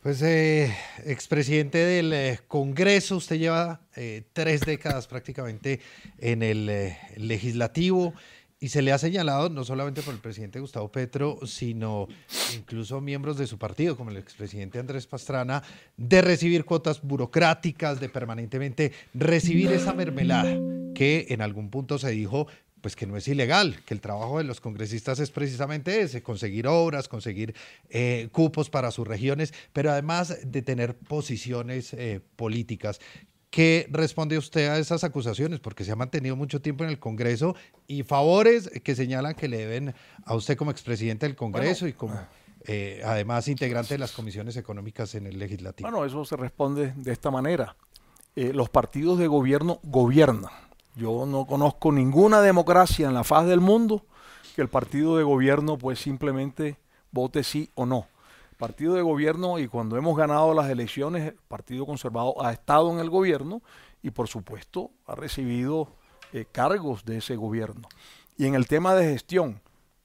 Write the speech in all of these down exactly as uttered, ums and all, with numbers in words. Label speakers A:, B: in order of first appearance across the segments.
A: Pues eh, expresidente del eh, Congreso, usted lleva eh, tres décadas prácticamente en el eh, legislativo y se le ha señalado no solamente por el presidente Gustavo Petro, sino incluso miembros de su partido, como el expresidente Andrés Pastrana, de recibir cuotas burocráticas, de permanentemente recibir esa mermelada que en algún punto se dijo pues que no es ilegal, que el trabajo de los congresistas es precisamente ese, conseguir obras, conseguir eh, cupos para sus regiones, pero además de tener posiciones eh, políticas. ¿Qué responde usted a esas acusaciones? Porque se ha mantenido mucho tiempo en el Congreso y favores que señalan que le deben a usted como expresidente del Congreso bueno, y como eh, además integrante de las comisiones económicas en el Legislativo.
B: Bueno, eso se responde de esta manera. Eh, los partidos de gobierno gobiernan. Yo no conozco ninguna democracia en la faz del mundo que el partido de gobierno pues simplemente vote sí o no. El partido de gobierno, y cuando hemos ganado las elecciones, el Partido Conservador ha estado en el gobierno y por supuesto ha recibido eh, cargos de ese gobierno. Y en el tema de gestión,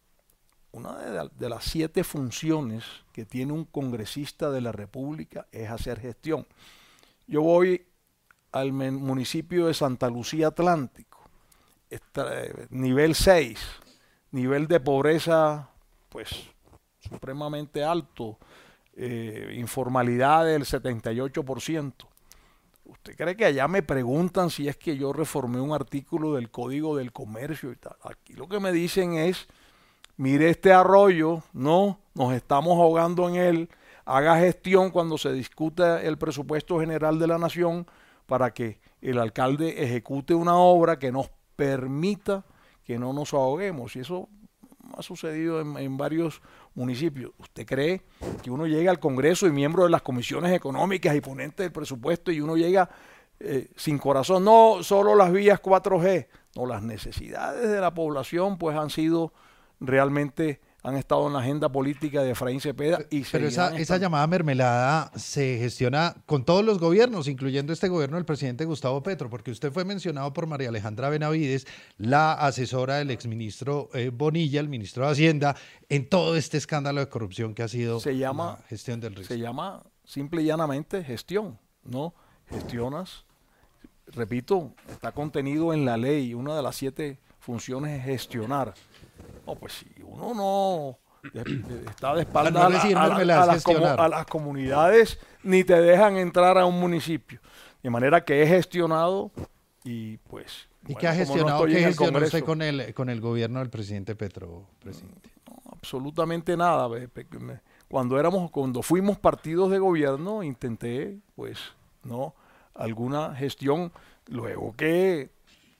B: una de, la, de las siete funciones que tiene un congresista de la República es hacer gestión. Yo voy al municipio de Santa Lucía Atlántico, está, eh, nivel seis, nivel de pobreza pues supremamente alto, eh, informalidad del setenta y ocho por ciento. ¿Usted cree que allá me preguntan si es que yo reformé un artículo del Código del Comercio y tal? Aquí lo que me dicen es, mire este arroyo, no, nos estamos ahogando en él, haga gestión cuando se discuta el presupuesto general de la nación, para que el alcalde ejecute una obra que nos permita que no nos ahoguemos. Y eso ha sucedido en, en varios municipios. ¿Usted cree que uno llega al Congreso y miembro de las comisiones económicas y ponente del presupuesto y uno llega eh, sin corazón? No, solo las vías cuatro G. No, las necesidades de la población pues han sido realmente... han estado en la agenda política de Efraín Cepeda. Y
A: Pero esa, esa llamada mermelada se gestiona con todos los gobiernos, incluyendo este gobierno del presidente Gustavo Petro, porque usted fue mencionado por María Alejandra Benavides, la asesora del exministro eh, Bonilla, el ministro de Hacienda, en todo este escándalo de corrupción que ha sido
B: se llama,
A: la gestión del riesgo.
B: Se llama simple y llanamente gestión, ¿no? Gestionas, repito, está contenido en la ley, una de las siete funciones es gestionar. No, pues si uno no de, de, está de espaldas no a, la, a, la, a, las comu, a las comunidades, ni te dejan entrar a un municipio. De manera que he gestionado y pues...
A: ¿Y bueno, qué ha gestionado? No ¿Qué gestionó usted con el, con el gobierno del presidente Petro, presidente?
B: No, absolutamente nada. Cuando, éramos, cuando fuimos partidos de gobierno, intenté, pues, no alguna gestión. Luego que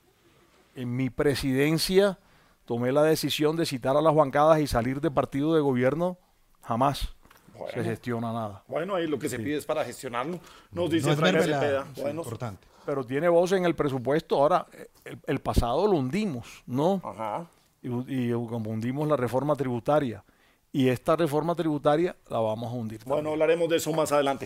B: en mi presidencia... tomé la decisión de citar a las bancadas y salir de partido de gobierno, jamás bueno, se gestiona nada.
C: Bueno, ahí lo que se sí. pide es para gestionarlo. Nos dice Efraín Cepeda. Bueno,
A: importante.
B: Pero tiene voz en el presupuesto. Ahora, el, el pasado lo hundimos, ¿no? Ajá. Y, y hundimos la reforma tributaria. Y esta reforma tributaria la vamos a hundir.
C: Bueno, también. Hablaremos de eso más adelante.